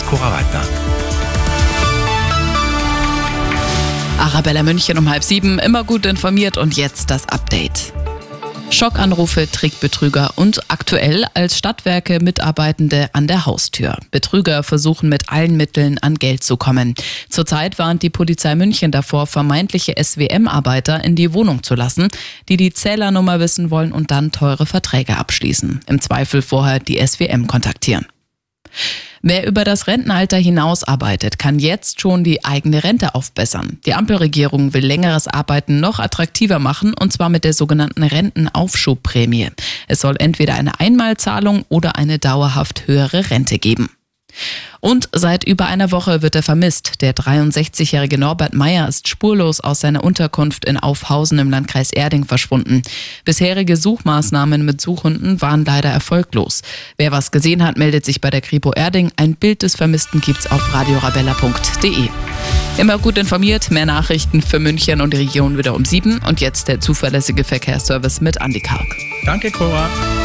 Cora Weidner. Arabella München um 6:30, immer gut informiert und jetzt das Update. Schockanrufe, Trickbetrüger und aktuell als Stadtwerke Mitarbeitende an der Haustür. Betrüger versuchen mit allen Mitteln an Geld zu kommen. Zurzeit warnt die Polizei München davor, vermeintliche SWM-Arbeiter in die Wohnung zu lassen, die Zählernummer wissen wollen und dann teure Verträge abschließen. Im Zweifel vorher die SWM kontaktieren. Wer über das Rentenalter hinaus arbeitet, kann jetzt schon die eigene Rente aufbessern. Die Ampelregierung will längeres Arbeiten noch attraktiver machen, und zwar mit der sogenannten Rentenaufschubprämie. Es soll entweder eine Einmalzahlung oder eine dauerhaft höhere Rente geben. Und seit über einer Woche wird er vermisst. Der 63-jährige Norbert Meyer ist spurlos aus seiner Unterkunft in Aufhausen im Landkreis Erding verschwunden. Bisherige Suchmaßnahmen mit Suchhunden waren leider erfolglos. Wer was gesehen hat, meldet sich bei der Kripo Erding. Ein Bild des Vermissten gibt's auf radiorabella.de. Immer gut informiert, mehr Nachrichten für München und die Region wieder um 7. Und jetzt der zuverlässige Verkehrsservice mit Andi Karg. Danke, Cora.